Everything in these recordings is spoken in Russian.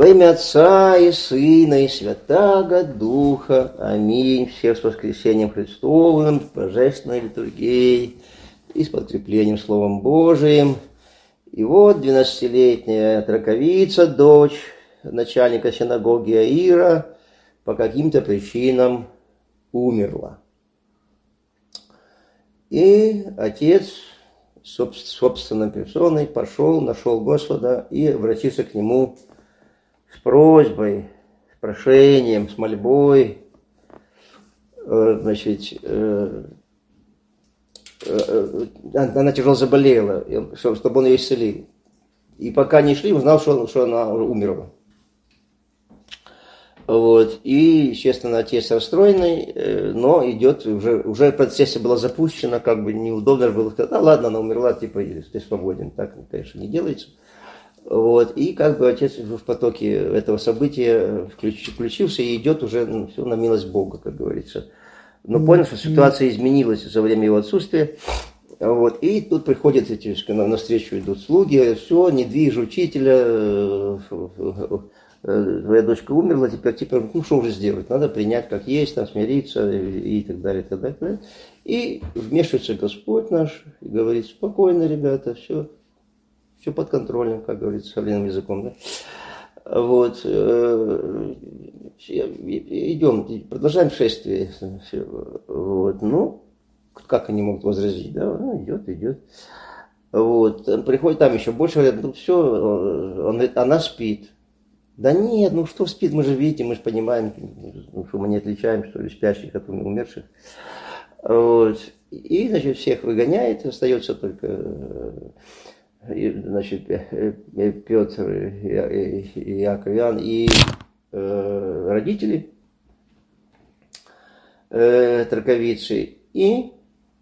Во имя Отца и Сына и Святаго Духа. Аминь. Всех с воскресением Христовым, с божественной литургией и с подкреплением Словом Божиим. И вот 12-летняя траковица, дочь начальника синагоги Аира, по каким-то причинам умерла. И отец собственной персоной пошел, нашел Господа и обратился к нему с просьбой, с прошением, с мольбой, она тяжело заболела, чтобы он ее исцелил. И пока не шли, узнал, что она умерла. Вот. И, естественно, отец расстроенный, но идет, уже процесс был запущен, как бы неудобно было сказать, ладно, она умерла, типа, ты свободен. Так, конечно, не делается. Вот. И как бы отец в потоке этого события включился и идет уже все на милость Бога, как говорится. Но понял, что ситуация изменилась за время его отсутствия. Вот. И тут приходят навстречу идут слуги, все, не движь учителя, твоя дочка умерла, теперь, что уже сделать? Надо принять как есть, там, смириться и так далее, и так далее, и так далее. И вмешивается Господь наш и говорит: спокойно, ребята, все под контролем, как говорится современным языком. Да? Вот. Идем, продолжаем шествие. Вот. Ну, как они могут возразить? Да? Идет. Вот. Приходит там еще больше, говорят, все, она спит. Да нет, что спит, мы же видим, мы же понимаем, что мы не отличаем, что ли, спящих от умерших. Вот. И, значит, всех выгоняет, остается только, значит, Петр, Иаков, Иоанн и родители траковицы. И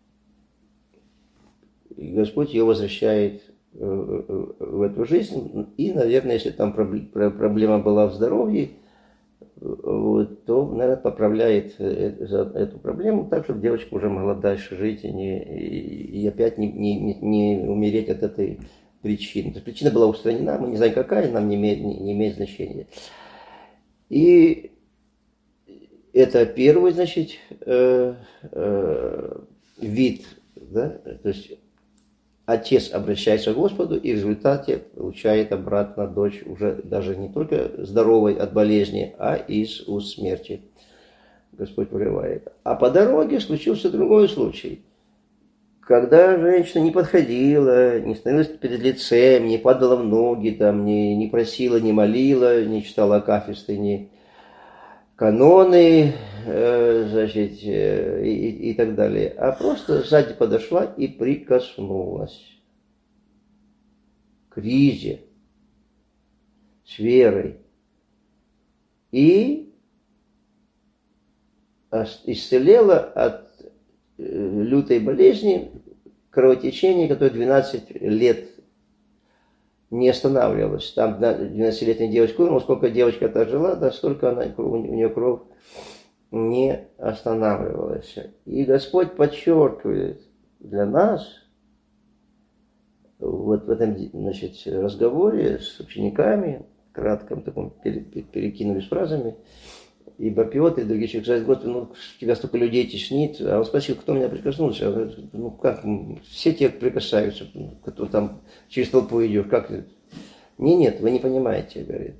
Господь ее возвращает в эту жизнь, и, наверное, если там проблема была в здоровье, вот, то, наверное, поправляет эту проблему так, чтобы девочка уже могла дальше жить и опять не умереть от этой причины. То есть причина была устранена, мы не знаем какая, нам не имеет значения. И это первый, значит, вид, да, то есть отец обращается к Господу и в результате получает обратно дочь уже даже не только здоровой от болезни, а из уст смерти. Господь вырывает. А по дороге случился другой случай. Когда женщина не подходила, не становилась перед лицем, не падала в ноги, там, не просила, не молила, не читала акафисты, не каноны, значит, и так далее, а просто сзади подошла и прикоснулась к ризе с верой и исцелела от лютой болезни, кровотечения, которое 12 лет не останавливалась. Там 12-летняя девочка умерла, сколько девочка-то жила, да, столько у нее кровь не останавливалась. И Господь подчеркивает для нас вот в этом, значит, разговоре с учениками, кратком таком перекинулись фразами, ибо Петр и другие человек говорят: Господи, тебя столько людей теснит. А он спросил, кто меня прикоснулся. Я говорю: как, все те прикасаются, кто там через толпу идешь, как? Нет, вы не понимаете, говорит.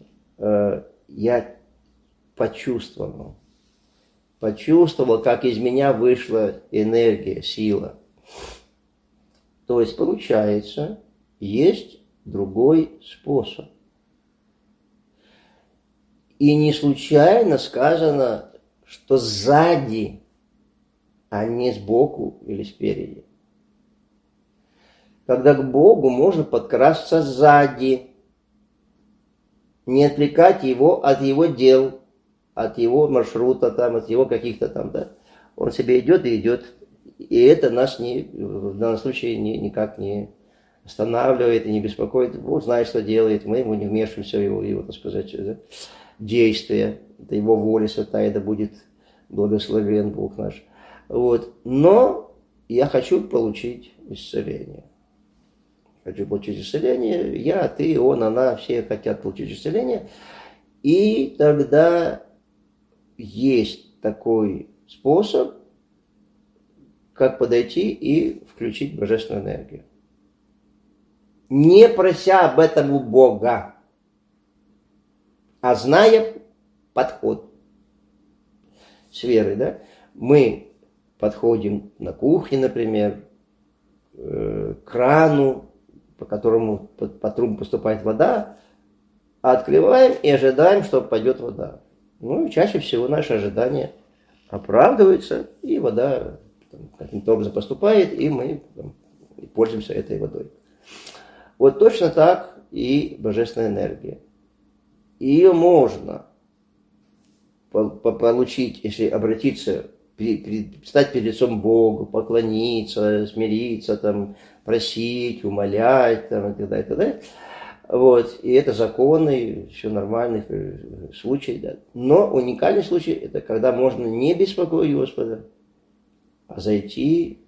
Я почувствовал, как из меня вышла энергия, сила. То есть, получается, есть другой способ. И не случайно сказано, что сзади, а не сбоку или спереди. Когда к Богу можно подкрасться сзади, не отвлекать его от его дел, от его маршрута, там, от его каких-то там, да. Он себе идет и идет. И это нас в данном случае никак не останавливает и не беспокоит. Бог знает, что делает, мы ему не вмешиваемся в его, так сказать, да, действия. Это его воля святая, да будет благословен Бог наш. Вот. Но я хочу получить исцеление. хочу получить исцеление, я, ты, он, она, все хотят получить исцеление. И тогда есть такой способ, как подойти и включить божественную энергию. Не прося об этом у Бога, а зная подход с верой, да? Мы подходим на кухне, например, к крану, по которому по трубам поступает вода, открываем и ожидаем, что пойдет вода. Ну и чаще всего наши ожидания оправдываются, и вода каким-то образом поступает, и мы пользуемся этой водой. Вот точно так и божественная энергия. Ее можно получить, если обратиться, стать перед лицом Богу, поклониться, смириться, там, просить, умолять, там, и так далее, и так далее. Вот. И это законный, все нормальный случай. Да. Но уникальный случай – это когда можно не беспокоить Господа, а зайти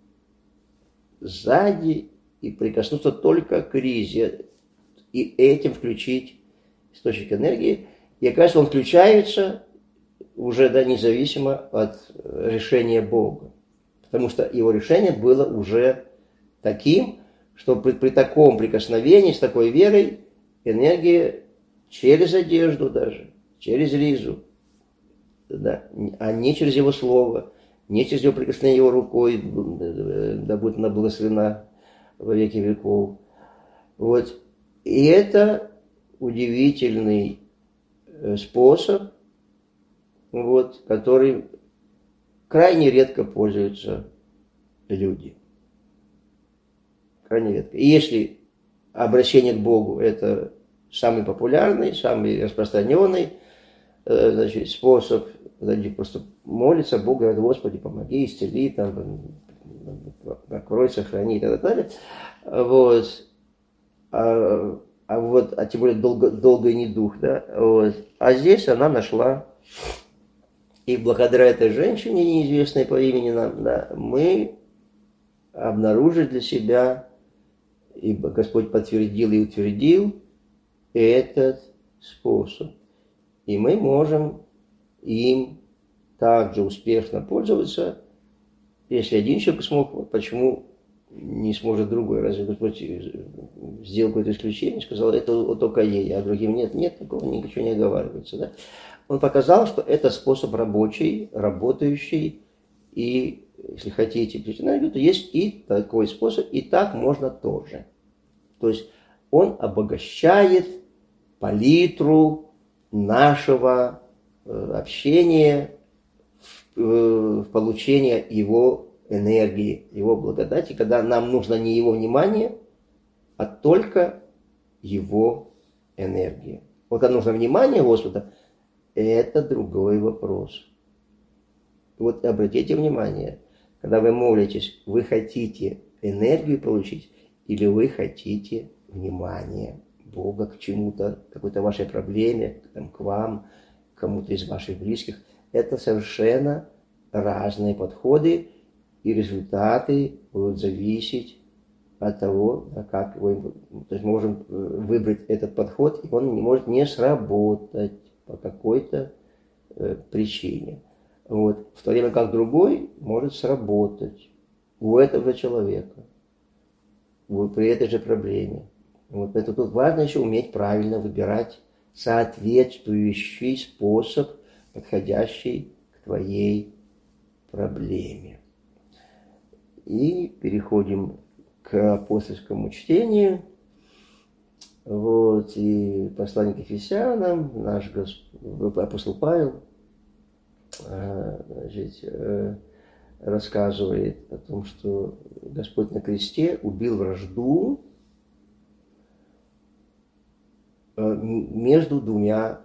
сзади и прикоснуться только к ризе, и этим включить источник энергии. И, оказывается, он включается уже, да, независимо от решения Бога. Потому что его решение было уже таким, что при таком прикосновении, с такой верой, энергия через одежду даже, через ризу, да, а не через его слово, не через его прикосновение его рукой, да будет она благословена во веки веков. Вот. И это удивительный способ, вот, который крайне редко пользуются люди. Крайне редко. И если обращение к Богу – это самый популярный, самый распространенный, значит, способ, значит, просто молиться Богу, говорит: Господи, помоги, исцели, там, покрой, сохрани и так далее. Вот. А тем более долго не дух, да. Вот. А здесь она нашла, и благодаря этой женщине, неизвестной по имени нам, да, мы обнаружили для себя, и Господь подтвердил и утвердил этот способ. И мы можем им также успешно пользоваться. Если один человек смог, почему не сможет другой? Разве Господь сделал какое-то исключение, сказал, это только ей, а другим нет? Нет, такого ничего не оговаривается. Да? Он показал, что это способ рабочий, работающий, и если хотите включить энергию, то есть и такой способ, и так можно тоже. То есть он обогащает палитру нашего общения в получение его энергии, его благодати, когда нам нужно не его внимание, а только его энергия. Вот когда нужно внимание Господа, это другой вопрос. Вот обратите внимание, когда вы молитесь, вы хотите энергию получить или вы хотите внимание Бога к чему-то, к какой-то вашей проблеме, там, к вам, к кому-то из ваших близких. Это совершенно разные подходы, и результаты будут зависеть от того, как вы... То есть мы можем выбрать этот подход, и он не может не сработать по какой-то причине. Вот. В то время как другой может сработать у этого же человека, при этой же проблеме. Вот. Поэтому тут важно еще уметь правильно выбирать соответствующий способ, подходящий к твоей проблеме. И переходим к апостольскому чтению. Вот. И послание к Ефесянам, наш апостол Павел, значит, рассказывает о том, что Господь на кресте убил вражду между двумя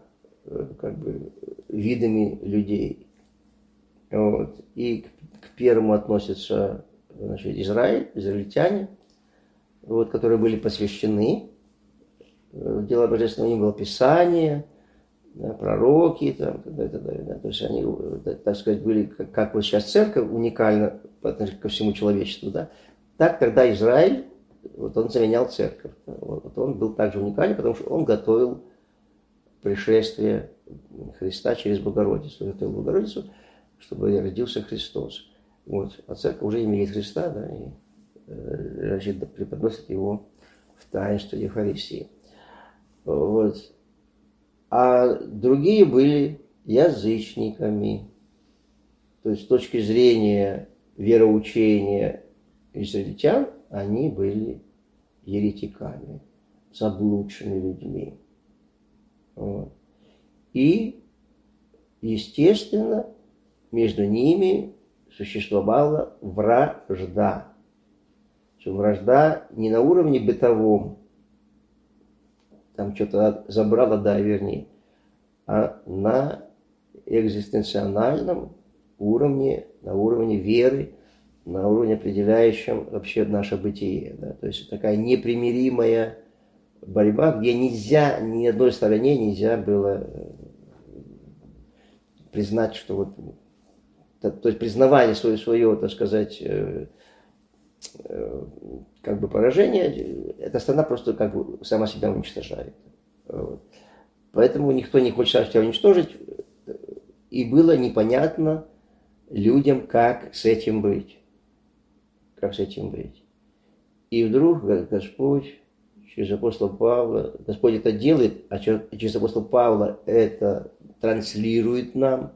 видами людей. Вот. И к первому относятся, значит, израильтяне, вот, которые были посвящены в дела божественного, у них было Писание, да, пророки, там, да. То есть они, так сказать, были, как вот сейчас церковь уникальна по отношению ко всему человечеству, да. Так тогда Израиль вот он заменял церковь. Вот он был также уникален, потому что он готовил пришествие Христа через Богородицу. Готовил Богородицу, чтобы родился Христос. Вот. А церковь уже имеет Христа, да, и преподносит его в таинство Евхаристии. Вот. А другие были язычниками. То есть с точки зрения вероучения израильтян, они были еретиками, заблудшими людьми. Вот. И, естественно, между ними существовала вражда. Вражда не на уровне бытовом, там что-то забрало, да, вернее, а на экзистенциональном уровне, на уровне веры, на уровне, определяющем вообще наше бытие. Да? То есть такая непримиримая борьба, где нельзя, ни одной стороне нельзя было признать, что вот, то есть признавание свое, так сказать, как бы поражение, эта страна просто как бы сама себя уничтожает. Вот. Поэтому никто не хочет сам себя уничтожить, и было непонятно людям, как с этим быть. Как с этим быть. И вдруг Господь через апостола Павла, Господь это делает, а через апостола Павла это транслирует нам,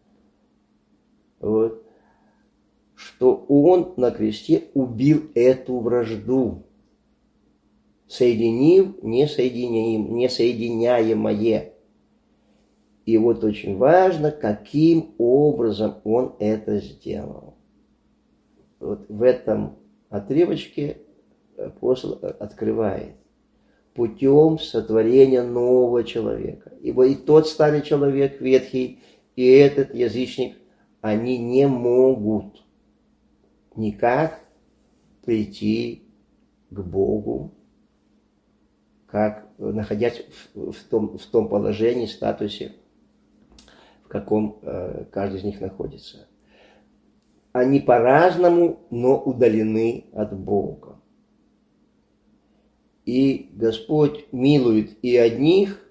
вот, что Он на кресте убил эту вражду, соединив несоединяемое. И вот очень важно, каким образом Он это сделал. Вот в этом отрывочке апостол открывает: путем сотворения нового человека. Ибо и тот старый человек ветхий, и этот язычник, они не могут никак прийти к Богу, как находясь в том положении, статусе, в каком каждый из них находится. Они по-разному, но удалены от Бога. И Господь милует и одних,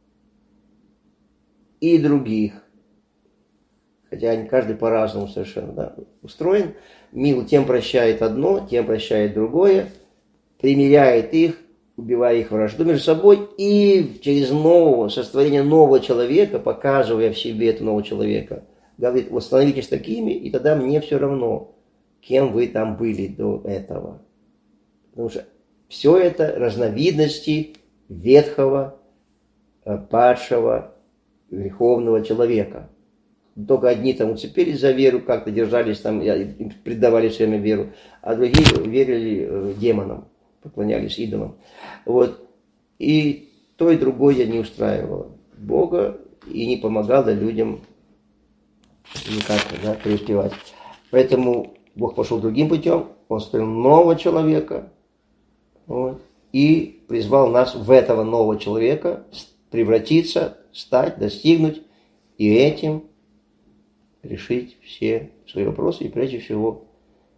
и других. Хотя они каждый по-разному совершенно, да, устроен. Милует, тем прощает одно, тем прощает другое, примиряет их, убивая их вражду между собой, и через сотворение нового человека, показывая в себе этого нового человека, говорит: вот становитесь такими, и тогда мне все равно, кем вы там были до этого. Потому что все это разновидности ветхого, падшего, греховного человека. Только одни там уцепились за веру, как-то держались там, предавали все время веру, а другие верили демонам, поклонялись идолам. Вот. И то и другое не устраивало Бога и не помогало людям никак, да, преуспевать. Поэтому Бог пошел другим путем, Он строил нового человека, вот, и призвал нас в этого нового человека превратиться, стать, достигнуть, и этим решить все свои вопросы. И прежде всего,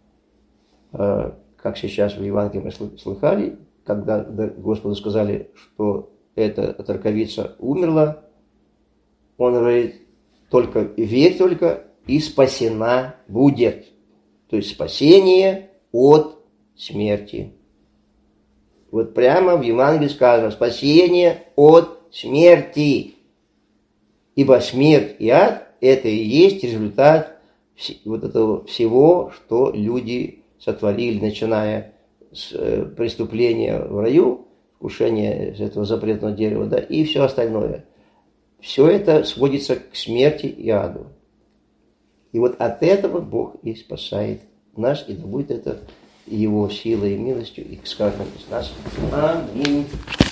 как сейчас в Евангелии мы слыхали, когда Господу сказали, что эта оторковица умерла, Он говорит: только верь только, и спасена будет. То есть спасение от смерти. Вот прямо в Евангелии сказано: спасение от смерти. Ибо смерть и ад — это и есть результат вот этого всего, что люди сотворили, начиная с преступления в раю, вкушения этого запретного дерева, да, и все остальное. Все это сводится к смерти и аду. И вот от этого Бог и спасает нас, и да будет это Его силой и милостью, и с каждым из нас. Аминь.